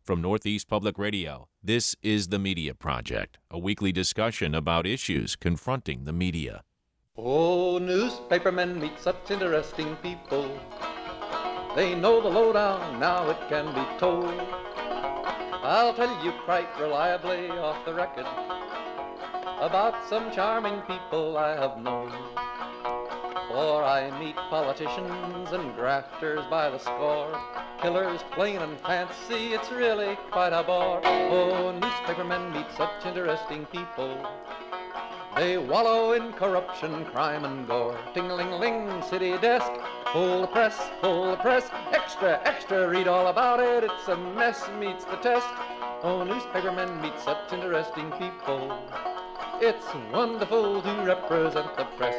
From Northeast Public Radio, this is The Media Project, a weekly discussion about issues confronting the media. Oh, newspapermen meet such interesting people. They know the lowdown, now it can be told. I'll tell you quite reliably off the record about some charming people I have known. For I meet politicians and grafters by the score, killers plain and fancy, it's really quite a bore. Oh, newspapermen meet such interesting people. They wallow in corruption, crime and gore. Ting-a-ling-a-ling, city desk, full the press, extra, extra, read all about it, it's a mess, meets the test. Oh, newspapermen meet such interesting people. It's wonderful to represent the press.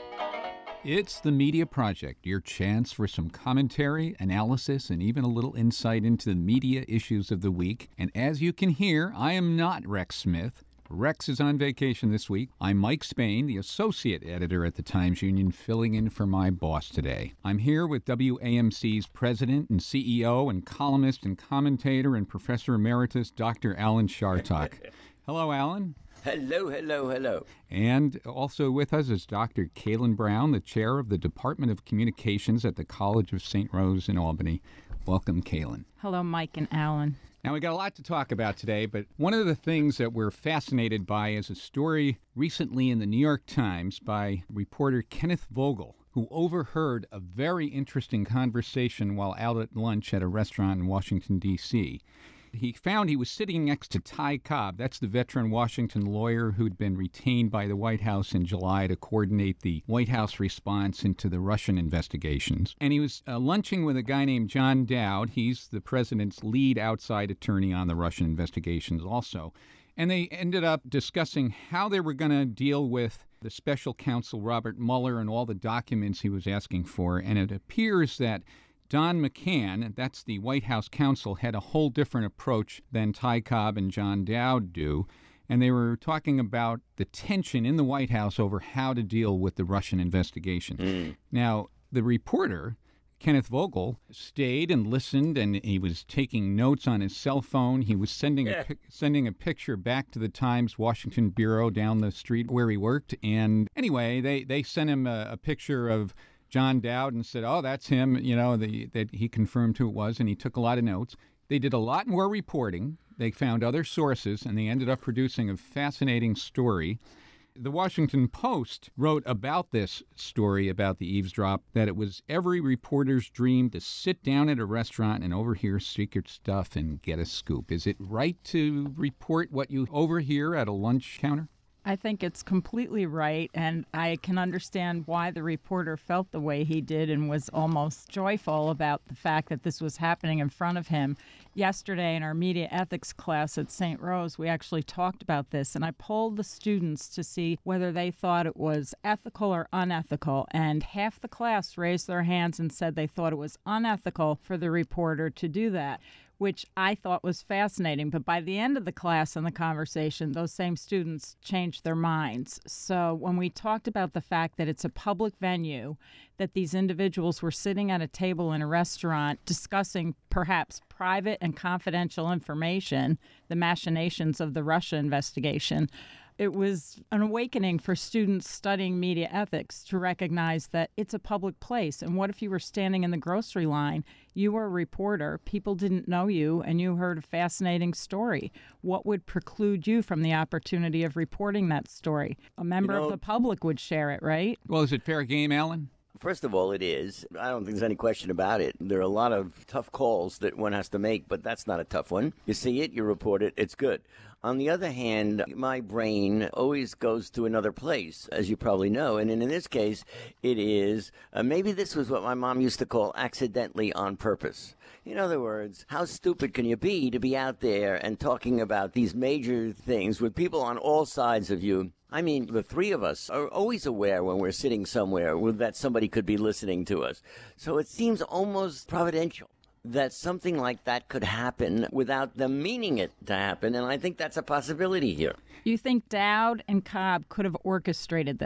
It's The Media Project, your chance for some commentary, analysis, and even a little insight into the media issues of the week. And as you can hear, I am not Rex Smith. Rex is on vacation this week. I'm Mike Spain, the associate editor at the Times-Union, filling in for my boss today. I'm here with WAMC's president and CEO and columnist and commentator and professor emeritus, Dr. Alan Chartock. Hello, Alan. Hello, hello, hello. And also with us is Dr. Kaylin Brown, the chair of the Department of Communications at the College of St. Rose in Albany. Welcome, Kaylin. Hello, Mike and Alan. Now, we got a lot to talk about today, but one of the things that we're fascinated by is a story recently in the New York Times by reporter Kenneth Vogel, who overheard a very interesting conversation while out at lunch at a restaurant in Washington, D.C. He found he was sitting next to Ty Cobb. That's the veteran Washington lawyer who'd been retained by the White House in July to coordinate the White House response into the Russian investigations. And he was lunching with a guy named John Dowd. He's the president's lead outside attorney on the Russian investigations also. And they ended up discussing how they were going to deal with the special counsel Robert Mueller and all the documents he was asking for. And it appears that Don McCann, that's the White House counsel, had a whole different approach than Ty Cobb and John Dowd do. And they were talking about the tension in the White House over how to deal with the Russian investigation. Now, the reporter, Kenneth Vogel, stayed and listened, and he was taking notes on his cell phone. He was sending a picture back to the Times Washington bureau down the street where he worked. And anyway, they sent him a picture of John Dowd and said, oh, that's him, that he confirmed who it was, and he took a lot of notes. They did a lot more reporting. They found other sources, and they ended up producing a fascinating story. The Washington Post wrote about this story, about the eavesdrop, that it was every reporter's dream to sit down at a restaurant and overhear secret stuff and get a scoop. Is it right to report what you overhear at a lunch counter? I think it's completely right, and I can understand why the reporter felt the way he did and was almost joyful about the fact that this was happening in front of him. Yesterday in our media ethics class at St. Rose, we actually talked about this, and I polled the students to see whether they thought it was ethical or unethical, and half the class raised their hands and said they thought it was unethical for the reporter to do that, which I thought was fascinating. But by the end of the class and the conversation, those same students changed their minds. So when we talked about the fact that it's a public venue, that these individuals were sitting at a table in a restaurant discussing perhaps private and confidential information, the machinations of the Russia investigation, it was an awakening for students studying media ethics to recognize that it's a public place. And what if you were standing in the grocery line, you were a reporter, people didn't know you, and you heard a fascinating story? What would preclude you from the opportunity of reporting that story? A member of the public would share it, right? Well, is it fair game, Alan? First of all, it is. I don't think there's any question about it. There are a lot of tough calls that one has to make, but that's not a tough one. You see it, you report it, it's good. On the other hand, my brain always goes to another place, as you probably know. And in this case, it is, maybe this was what my mom used to call accidentally on purpose. In other words, how stupid can you be to be out there and talking about these major things with people on all sides of you? I mean, the three of us are always aware when we're sitting somewhere that somebody could be listening to us. So it seems almost providential that something like that could happen without them meaning it to happen. And I think that's a possibility here. You think Dowd and Cobb could have orchestrated this?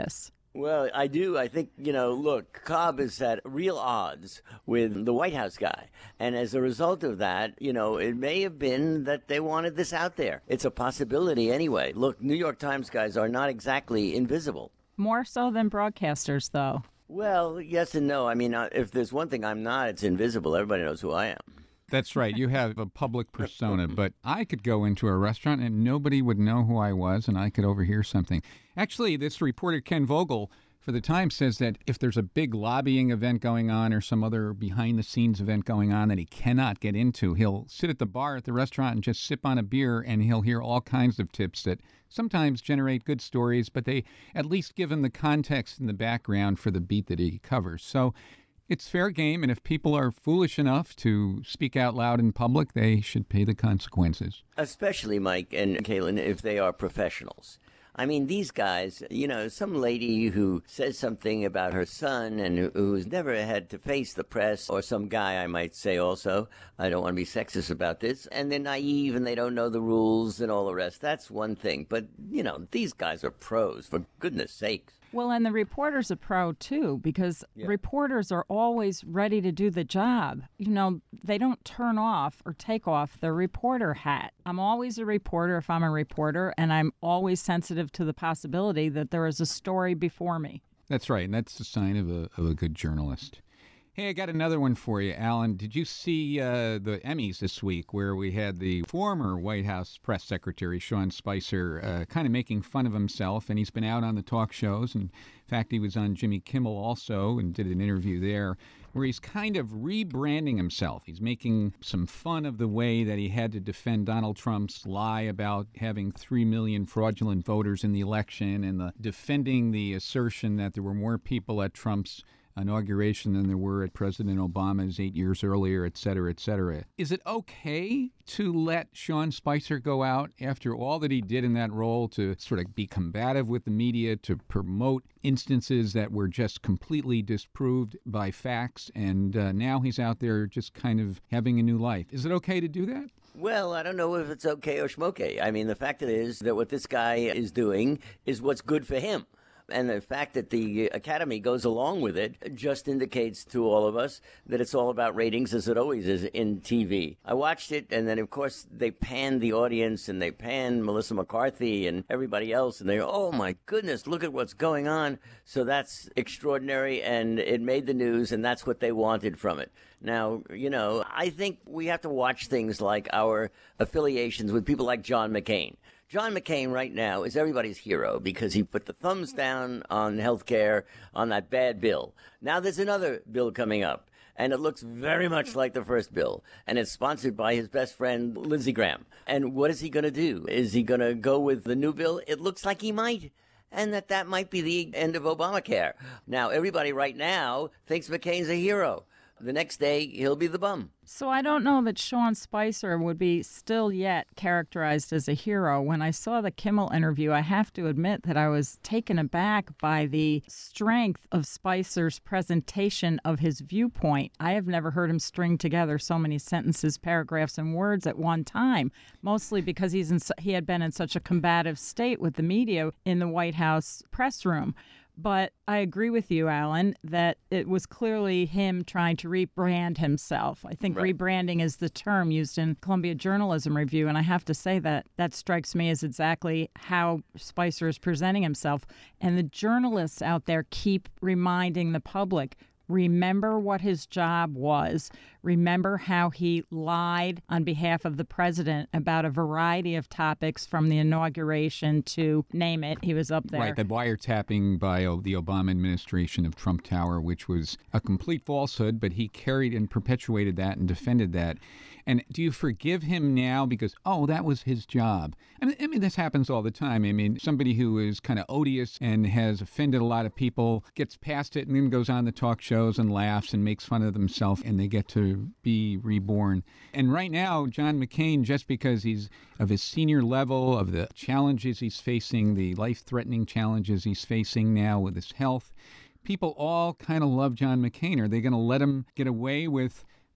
Well, I do. I think, look, Cobb is at real odds with the White House guy. And as a result of that, it may have been that they wanted this out there. It's a possibility anyway. Look, New York Times guys are not exactly invisible. More so than broadcasters, though. Well, yes and no. I mean, if there's one thing I'm not, it's invisible. Everybody knows who I am. That's right. You have a public persona, but I could go into a restaurant and nobody would know who I was, and I could overhear something. Actually, this reporter, Ken Vogel, for the Times says that if there's a big lobbying event going on or some other behind-the-scenes event going on that he cannot get into, he'll sit at the bar at the restaurant and just sip on a beer, and he'll hear all kinds of tips that sometimes generate good stories, but they at least give him the context and the background for the beat that he covers. So it's fair game, and if people are foolish enough to speak out loud in public, they should pay the consequences. Especially, Mike and Caitlin, if they are professionals. I mean, these guys, some lady who says something about her son and who's never had to face the press, or some guy, I might say also, I don't want to be sexist about this, and they're naive and they don't know the rules and all the rest. That's one thing. But, these guys are pros, for goodness sakes. Well, and the reporter's a pro, too, because reporters are always ready to do the job. They don't turn off or take off the reporter hat. I'm always a reporter if I'm a reporter, and I'm always sensitive to the possibility that there is a story before me. That's right, and that's the sign of a good journalist. Hey, I got another one for you, Alan. Did you see the Emmys this week where we had the former White House press secretary, Sean Spicer, kind of making fun of himself, and he's been out on the talk shows. And in fact, he was on Jimmy Kimmel also and did an interview there where he's kind of rebranding himself. He's making some fun of the way that he had to defend Donald Trump's lie about having 3 million fraudulent voters in the election, and defending the assertion that there were more people at Trump's inauguration than there were at President Obama's 8 years earlier, et cetera, et cetera. Is it okay to let Sean Spicer go out after all that he did in that role to sort of be combative with the media, to promote instances that were just completely disproved by facts, and now he's out there just kind of having a new life? Is it okay to do that? Well, I don't know if it's okay or schmokay. I mean, the fact is that what this guy is doing is what's good for him. And the fact that the Academy goes along with it just indicates to all of us that it's all about ratings, as it always is in TV. I watched it, and then, of course, they panned the audience, and they panned Melissa McCarthy and everybody else, and they go, oh, my goodness, look at what's going on. So that's extraordinary, and it made the news, and that's what they wanted from it. Now, I think we have to watch things like our affiliations with people like John McCain. John McCain right now is everybody's hero because he put the thumbs down on health care on that bad bill. Now there's another bill coming up, and it looks very much like the first bill, and it's sponsored by his best friend, Lindsey Graham. And what is he going to do? Is he going to go with the new bill? It looks like he might. And that might be the end of Obamacare. Now, everybody right now thinks McCain's a hero. The next day, he'll be the bum. So I don't know that Sean Spicer would be still yet characterized as a hero. When I saw the Kimmel interview, I have to admit that I was taken aback by the strength of Spicer's presentation of his viewpoint. I have never heard him string together so many sentences, paragraphs, and words at one time, mostly because he had been in such a combative state with the media in the White House press room. But I agree with you, Alan, that it was clearly him trying to rebrand himself. I think rebranding is the term used in Columbia Journalism Review, and I have to say that strikes me as exactly how Spicer is presenting himself. And the journalists out there keep reminding the public, remember what his job was. Remember how he lied on behalf of the president about a variety of topics from the inauguration to name it. He was up there. Right, the wiretapping by the Obama administration of Trump Tower, which was a complete falsehood, but he carried and perpetuated that and defended that. And do you forgive him now because, that was his job? I mean, this happens all the time. I mean, somebody who is kind of odious and has offended a lot of people gets past it and then goes on the talk shows and laughs and makes fun of themselves, and they get to be reborn. And right now, John McCain, just because he's of his senior level, of the challenges he's facing, the life-threatening challenges he's facing now with his health, people all kind of love John McCain. Are they going to let him get away with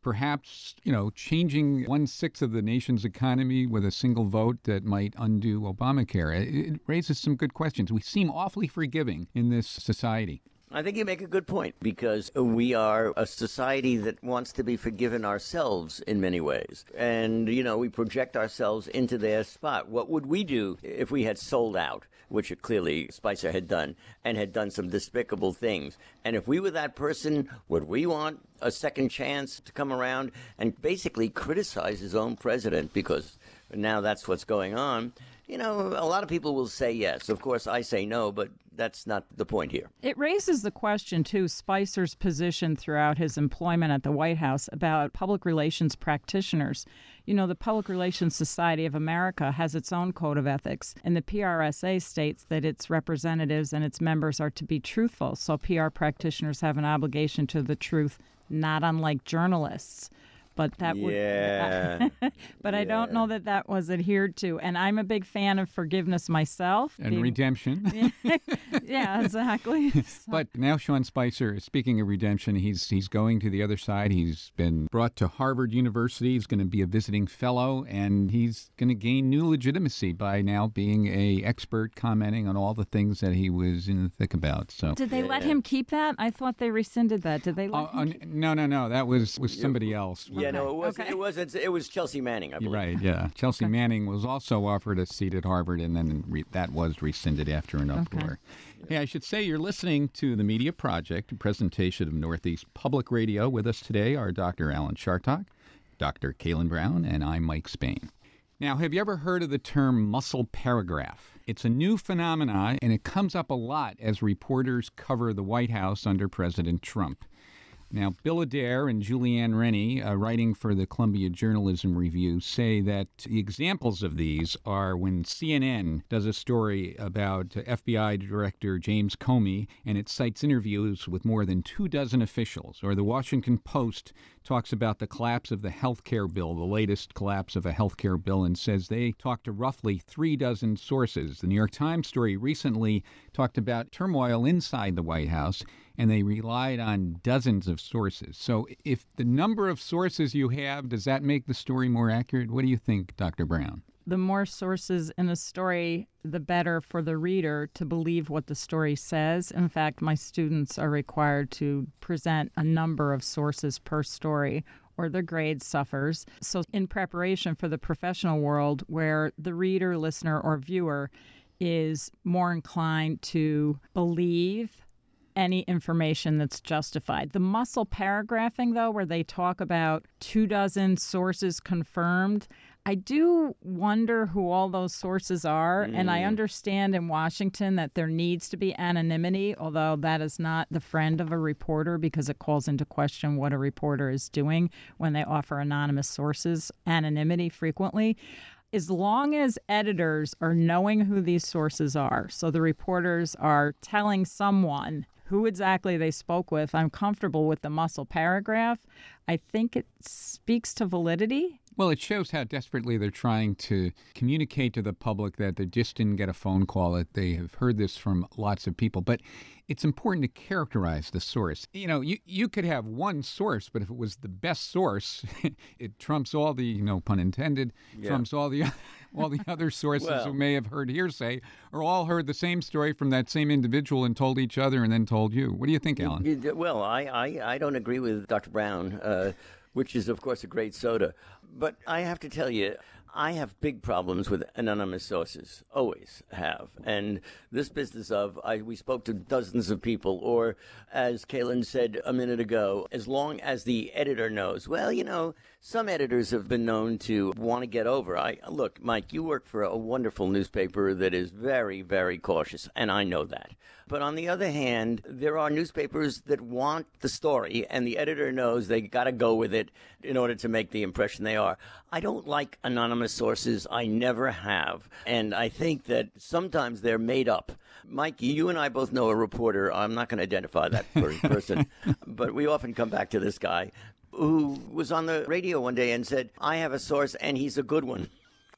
perhaps, changing 1/6 of the nation's economy with a single vote that might undo Obamacare. It raises some good questions. We seem awfully forgiving in this society. I think you make a good point, because we are a society that wants to be forgiven ourselves in many ways. And, we project ourselves into their spot. What would we do if we had sold out, which clearly Spicer had done, and had done some despicable things? And if we were that person, would we want a second chance to come around and basically criticize his own president? Because now that's what's going on. A lot of people will say yes. Of course, I say no, but that's not the point here. It raises the question, too, Spicer's position throughout his employment at the White House about public relations practitioners. The Public Relations Society of America has its own code of ethics, and the PRSA states that its representatives and its members are to be truthful. So PR practitioners have an obligation to the truth, not unlike journalists. But that would, but I don't know that was adhered to. And I'm a big fan of forgiveness myself. And redemption. Yeah, exactly. But now Sean Spicer, speaking of redemption, he's going to the other side. He's been brought to Harvard University. He's going to be a visiting fellow, and he's going to gain new legitimacy by now being an expert commenting on all the things that he was in the thick about. So did they let him keep that? I thought they rescinded that. Did they let him keep... No. That was somebody else. Yeah, no, it wasn't. Okay. It was Chelsea Manning, I believe. Right, yeah. Chelsea Manning was also offered a seat at Harvard, and then that was rescinded after an uproar. Hey, I should say you're listening to The Media Project, a presentation of Northeast Public Radio. With us today are Dr. Alan Chartock, Dr. Kaylin Brown, and I'm Mike Spain. Now, have you ever heard of the term muscle paragraph? It's a new phenomenon, and it comes up a lot as reporters cover the White House under President Trump. Now, Bill Adair and Julianne Rennie, writing for the Columbia Journalism Review, say that the examples of these are when CNN does a story about FBI Director James Comey, and it cites interviews with more than 24 officials, or the Washington Post talks about the collapse of the health care bill, the latest collapse of a health care bill, and says they talked to roughly 36 sources. The New York Times story recently talked about turmoil inside the White House, and they relied on dozens of sources. So if the number of sources you have, does that make the story more accurate? What do you think, Dr. Brown? The more sources in a story, the better for the reader to believe what the story says. In fact, my students are required to present a number of sources per story, or their grade suffers. So in preparation for the professional world, where the reader, listener, or viewer is more inclined to believe any information that's justified. The muscle paragraphing, though, where they talk about 24 sources confirmed, I do wonder who all those sources are. And I understand in Washington that there needs to be anonymity, although that is not the friend of a reporter, because it calls into question what a reporter is doing when they offer anonymous sources, anonymity frequently. As long as editors are knowing who these sources are, so the reporters are telling someone who exactly they spoke with, I'm comfortable with the muscle paragraph. I think it speaks to validity. Well, it shows how desperately they're trying to communicate to the public that they just didn't get a phone call, that they have heard this from lots of people. But it's important to characterize the source. You could have one source, but if it was the best source, it trumps all the, no pun intended, trumps all the other sources who may have heard hearsay or all heard the same story from that same individual and told each other and then told you. What do you think, Alan? Well, I don't agree with Dr. Brown, which is, of course, a great soda. But I have to tell you, I have big problems with anonymous sources, always have. And this business of we spoke to dozens of people, or as Kaylin said a minute ago, as long as the editor knows. Well, some editors have been known to want to get over. Look, Mike, you work for a wonderful newspaper that is very, very cautious, and I know that. But on the other hand, there are newspapers that want the story, and the editor knows they got to go with it in order to make the impression they are. I don't like anonymous sources. I never have. And I think that sometimes they're made up. Mike, you and I both know a reporter. I'm not going to identify that person, but we often come back to this guy who was on the radio one day and said, I have a source and he's a good one.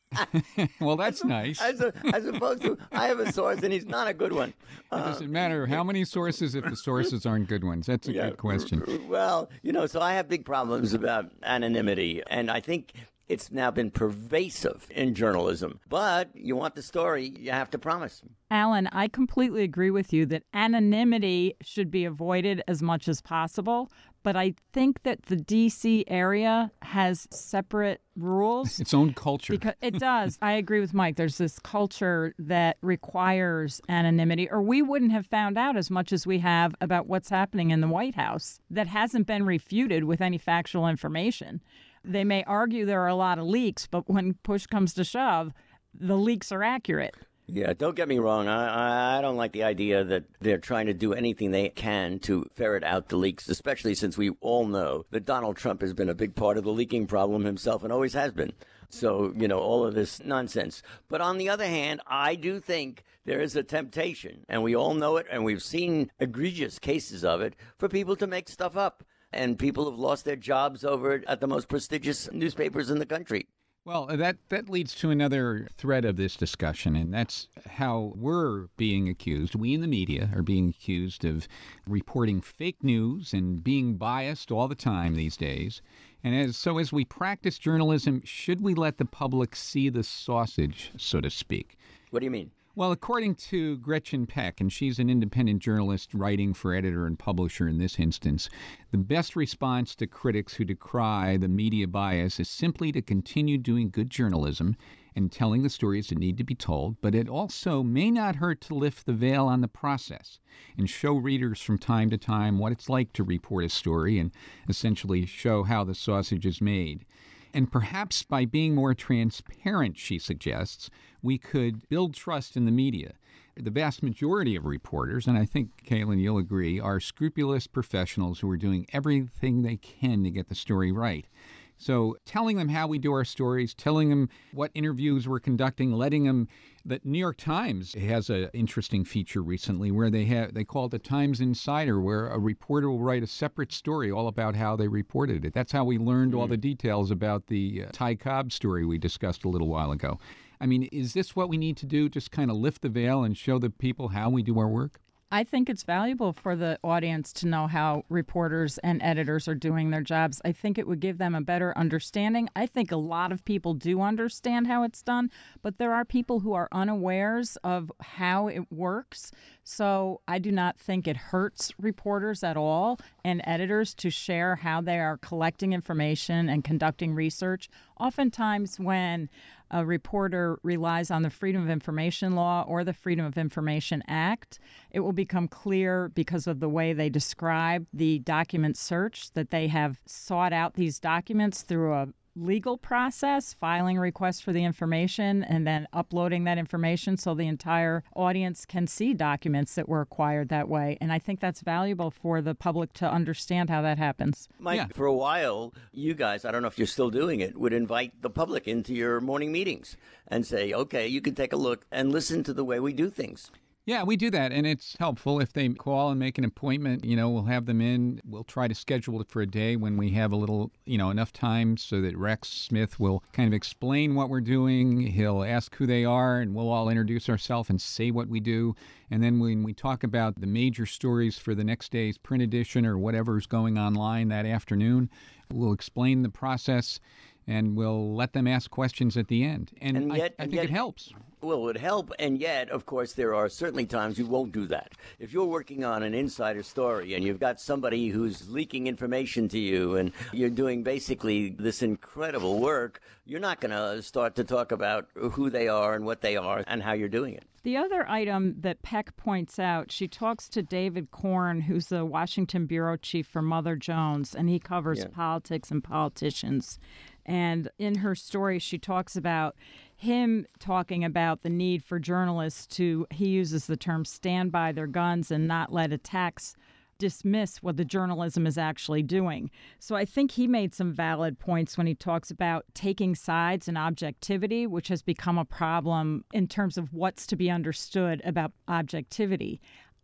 Well, that's nice. As opposed to, I have a source and he's not a good one. It doesn't matter how many sources if the sources aren't good ones. That's a good question. Well, so I have big problems about anonymity, and I think it's now been pervasive in journalism. But you want the story, you have to promise. Alan, I completely agree with you that anonymity should be avoided as much as possible. But I think that the D.C. area has separate rules. Its own culture. Because it does. I agree with Mike. There's this culture that requires anonymity, or we wouldn't have found out as much as we have about what's happening in the White House that hasn't been refuted with any factual information. They may argue there are a lot of leaks, but when push comes to shove, the leaks are accurate. Yeah, don't get me wrong. I don't like the idea that they're trying to do anything they can to ferret out the leaks, especially since we all know that Donald Trump has been a big part of the leaking problem himself and always has been. So, all of this nonsense. But on the other hand, I do think there is a temptation, and we all know it, and we've seen egregious cases of it, for people to make stuff up. And people have lost their jobs over it at the most prestigious newspapers in the country. Well, that leads to another thread of this discussion, and that's how we're being accused. We in the media are being accused of reporting fake news and being biased all the time these days. And as we practice journalism, should we let the public see the sausage, so to speak? What do you mean? Well, according to Gretchen Peck, and she's an independent journalist writing for editor and publisher in this instance, the best response to critics who decry the media bias is simply to continue doing good journalism and telling the stories that need to be told, but it also may not hurt to lift the veil on the process and show readers from time to time what it's like to report a story and essentially show how the sausage is made. And perhaps by being more transparent, she suggests, we could build trust in the media. The vast majority of reporters, and I think, Kaylin, you'll agree, are scrupulous professionals who are doing everything they can to get the story right. So telling them how we do our stories, telling them what interviews we're conducting, letting them... The New York Times has an interesting feature recently where they call it the Times Insider, where a reporter will write a separate story all about how they reported it. That's how we learned all the details about the Ty Cobb story we discussed a little while ago. I mean, is this what we need to do, just kind of lift the veil and show the people how we do our work? I think it's valuable for the audience to know how reporters and editors are doing their jobs. I think it would give them a better understanding. I think a lot of people do understand how it's done, but there are people who are unawares of how it works. So I do not think it hurts reporters at all and editors to share how they are collecting information and conducting research. Oftentimes when a reporter relies on the Freedom of Information Law or the Freedom of Information Act, it will become clear because of the way they describe the document search that they have sought out these documents through a legal process, filing a request for the information and then uploading that information so the entire audience can see documents that were acquired that way. And I think that's valuable for the public to understand how that happens. Mike, for a while, you guys, I don't know if you're still doing it, would invite the public into your morning meetings and say, okay, you can take a look and listen to the way we do things. Yeah, we do that, and it's helpful if they call and make an appointment. We'll have them in. We'll try to schedule it for a day when we have a little, enough time so that Rex Smith will kind of explain what we're doing. He'll ask who they are, and we'll all introduce ourselves and say what we do. And then when we talk about the major stories for the next day's print edition or whatever's going online that afternoon, we'll explain the process, and we'll let them ask questions at the end. And I think it helps. Well, it would help, and yet, of course, there are certainly times you won't do that. If you're working on an insider story and you've got somebody who's leaking information to you and you're doing basically this incredible work, you're not going to start to talk about who they are and what they are and how you're doing it. The other item that Peck points out, she talks to David Korn, who's the Washington bureau chief for Mother Jones, and he covers politics and politicians. And in her story, she talks about him talking about the need for journalists to, he uses the term, stand by their guns and not let attacks dismiss what the journalism is actually doing. So I think he made some valid points when he talks about taking sides and objectivity, which has become a problem in terms of what's to be understood about objectivity.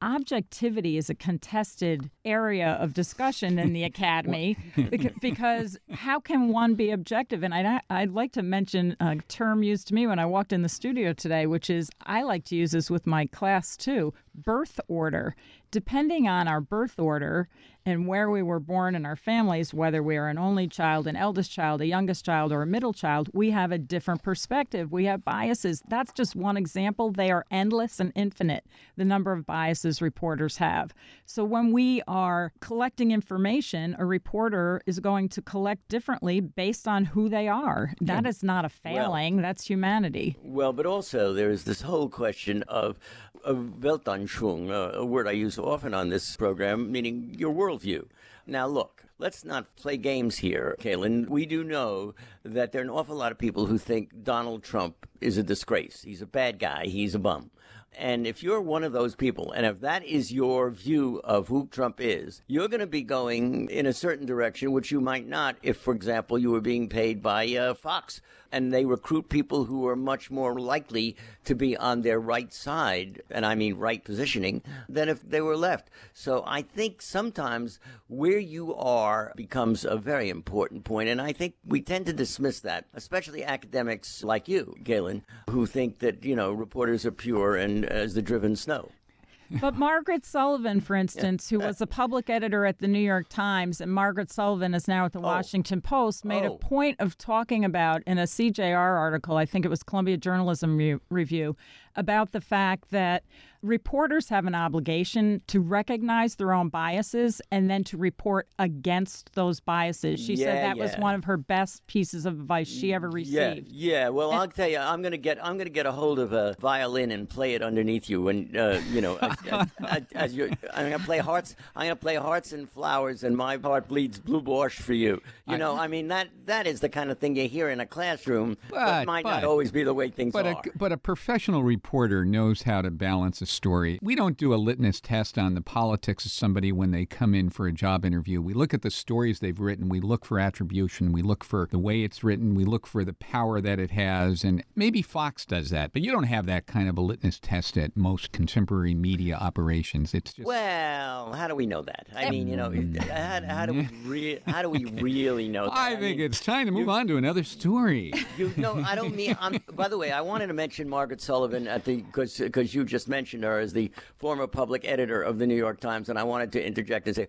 objectivity is a contested area of discussion in the academy because how can one be objective? And I'd like to mention a term used to me when I walked in the studio today, which is, I like to use this with my class too, birth order. Depending on our birth order and where we were born in our families, whether we are an only child, an eldest child, a youngest child, or a middle child, we have a different perspective. We have biases. That's just one example. They are endless and infinite, the number of biases reporters have. So when we are collecting information, a reporter is going to collect differently based on who they are. That is not a failing. That's humanity. Well, but also there is this whole question of Weltanschauung, a word I use often on this program, meaning your worldview. Now, look, let's not play games here, Kaylin. We do know that there are an awful lot of people who think Donald Trump is a disgrace. He's a bad guy. He's a bum. And if you're one of those people, and if that is your view of who Trump is, you're going to be going in a certain direction, which you might not if, for example, you were being paid by Fox and they recruit people who are much more likely to be on their right side, and I mean right positioning, than if they were left. So I think sometimes where you are becomes a very important point, and I think we tend to dismiss that, especially academics like you, Galen, who think that, reporters are pure and as the driven snow. But Margaret Sullivan, for instance, who was a public editor at the New York Times, and Margaret Sullivan is now at the Washington Post, made a point of talking about, in a CJR article, I think it was Columbia Journalism Review, about the fact that reporters have an obligation to recognize their own biases and then to report against those biases. She said that was one of her best pieces of advice she ever received. Yeah. Well, I'll tell you, I'm gonna get a hold of a violin and play it underneath you, and as you're, I'm gonna play hearts. I'm gonna play hearts and flowers, and my heart bleeds blue borscht for you. I mean that is the kind of thing you hear in a classroom, but might not always be the way things are. But a professional reporter knows how to balance a story. We don't do a litmus test on the politics of somebody when they come in for a job interview. We look at the stories they've written. We look for attribution. We look for the way it's written. We look for the power that it has. And maybe Fox does that, but you don't have that kind of a litmus test at most contemporary media operations. It's just... Well, how do we know that? I mean, how do we really know that? I think it's time to move on to another story. I don't mean... by the way, I wanted to mention Margaret Sullivan because you just mentioned her as the former public editor of the New York Times, and I wanted to interject and say,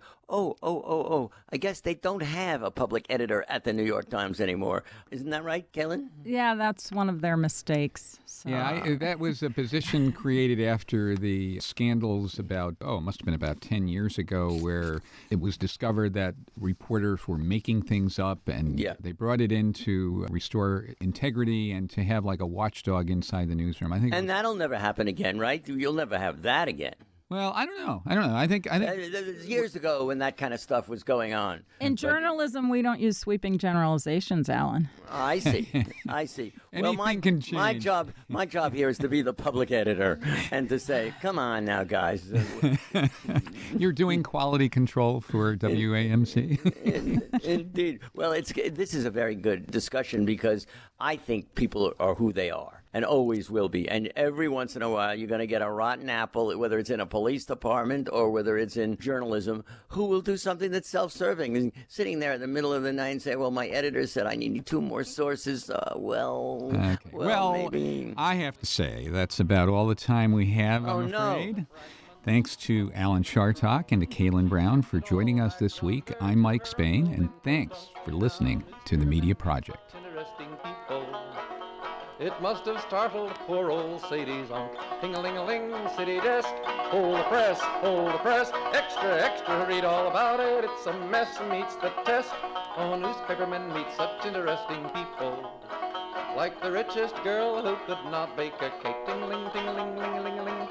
I guess they don't have a public editor at the New York Times anymore. Isn't that right, Kellen? Yeah, that's one of their mistakes. So. Yeah, that was a position created after the scandals about, it must have been about 10 years ago, where it was discovered that reporters were making things up, and they brought it in to restore integrity and to have like a watchdog inside the newsroom. I think, and that'll never happen again, right? You'll never have that again. Well, I don't know. I think years ago when that kind of stuff was going on. In journalism, we don't use sweeping generalizations, Alan. I see. Well, can change. my job here is to be the public editor and to say, come on now, guys. You're doing quality control for WAMC. Indeed. Well, this is a very good discussion because I think people are who they are. And always will be. And every once in a while, you're going to get a rotten apple, whether it's in a police department or whether it's in journalism, who will do something that's self-serving and sitting there in the middle of the night and say, well, my editor said I need 2 more sources. Maybe. I have to say, that's about all the time we have, I'm afraid. No. Thanks to Alan Chartock and to Kaylin Brown for joining us this week. I'm Mike Spain, and thanks for listening to The Media Project. It must have startled poor old Sadie's aunt. Ting-a-ling-a-ling, city desk. Hold the press, extra, extra, read all about it. It's a mess, meets the test. Oh, newspapermen meet such interesting people. Like the richest girl who could not bake a cake. Ting-a-ling, ting-a-ling, ling-a-ling-a-ling.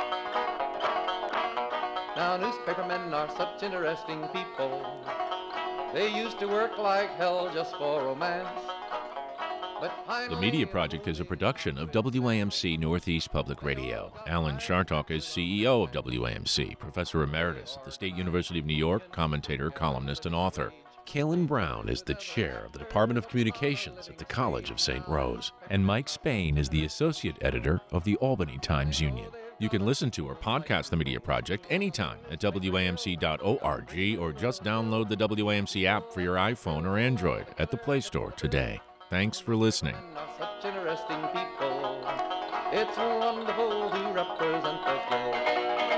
Now, newspapermen are such interesting people. They used to work like hell just for romance. The Media Project is a production of WAMC Northeast Public Radio. Alan Chartock is CEO of WAMC, Professor Emeritus at the State University of New York, commentator, columnist, and author. Kaylin Brown is the chair of the Department of Communications at the College of St. Rose. And Mike Spain is the associate editor of the Albany Times-Union. You can listen to or podcast The Media Project anytime at WAMC.org or just download the WAMC app for your iPhone or Android at the Play Store today. Thanks for listening. Such interesting people. It's wonderful to represent the globe.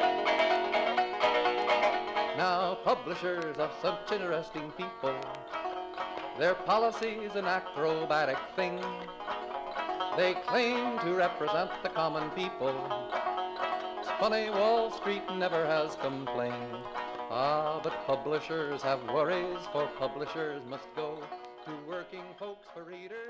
Now, publishers of such interesting people, their policy's an acrobatic thing. They claim to represent the common people. It's funny, Wall Street never has complained. Ah, but publishers have worries, for publishers must go to working folks for readers.